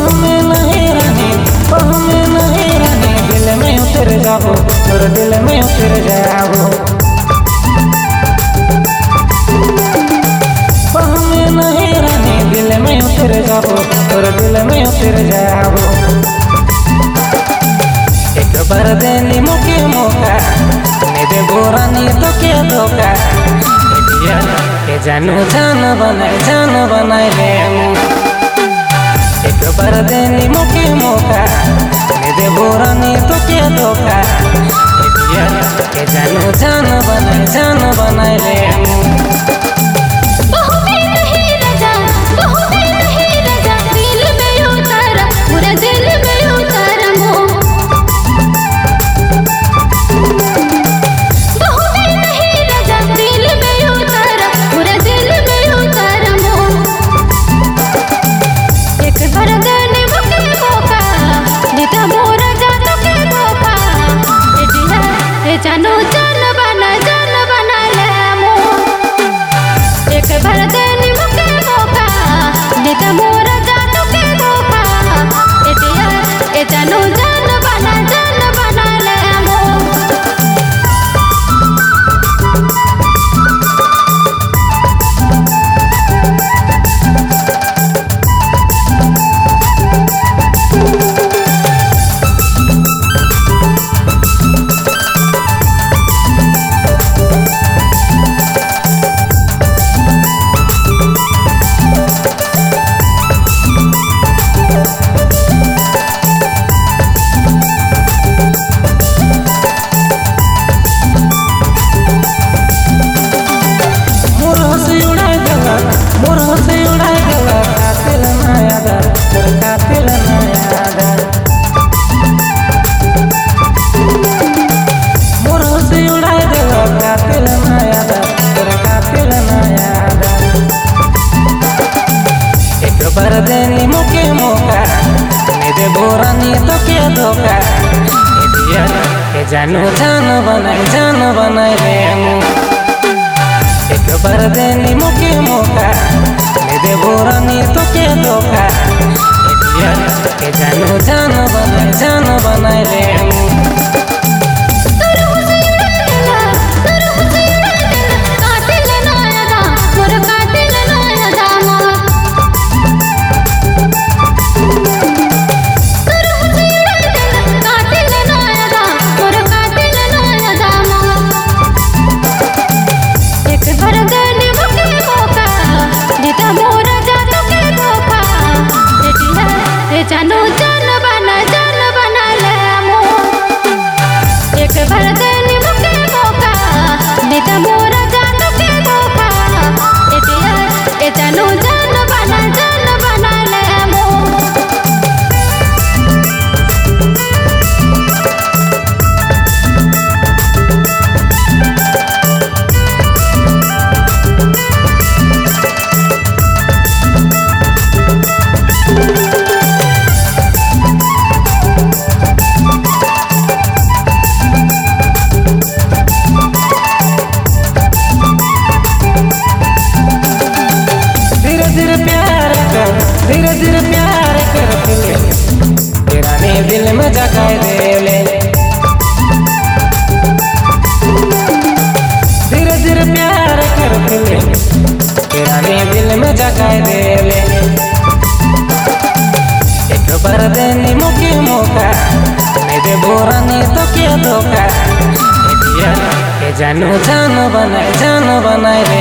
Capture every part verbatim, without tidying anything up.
में नहीं रानी, बाह में नहीं रानी, दिल में उतर जाओ और दिल में उतर जाओ। बाह में नहीं रानी, दिल में उतर जाओ और दिल में उतर जाओ। एक बार देनी मुझे मौका, दे रानी तो क्या धोखा, के जानू जान बनाए जान बनाए ले। एक बार देनी मुझे मौका, दे रानी तो क्या धोखा, के जानू जान बनाए जान बनाए ले। जानू जान बना जान बना ले मो, एक बार देनी मुझे मौका, नेता मोरा जानू के धोखा, एटिया ए जानू जान बना जान बना ले मो। देनी मुझे मौका, दे रानी तो क्या धोखा, के जानू जान बनाए जान बनाए ले। एक बार देनी मुझे मौका, दे रानी तो क्या धोखा, के जानू जान बनाए जान बनाए ले। जानू जान बना जान बना ले मो, एक बार देनी मुझे मौका, नेता मोरा जानू के धोखा, एटिया ए जानू जान बना जान बना ले मो। धीरे धीरे प्यार कर तेरा ने दिल में जगाए दे ले। धीरे धीरे प्यार कर तेरा ने दिल में जगाए दे ले। एक बार देनी मुझे मौका, दे रानी तो क्या धोखा, के जानू जान बनाए जान बनाए ले।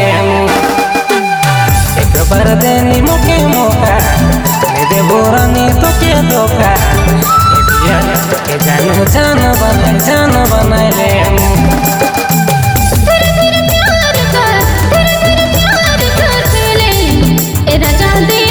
एक बार देनी मुझे मौका, दे रानी तो क्या धोखा, के जानू जान बनाए जान बनाए ले। धीरे धीरे प्यार कर, धीरे धीरे प्यार कर ले, ए राजा दे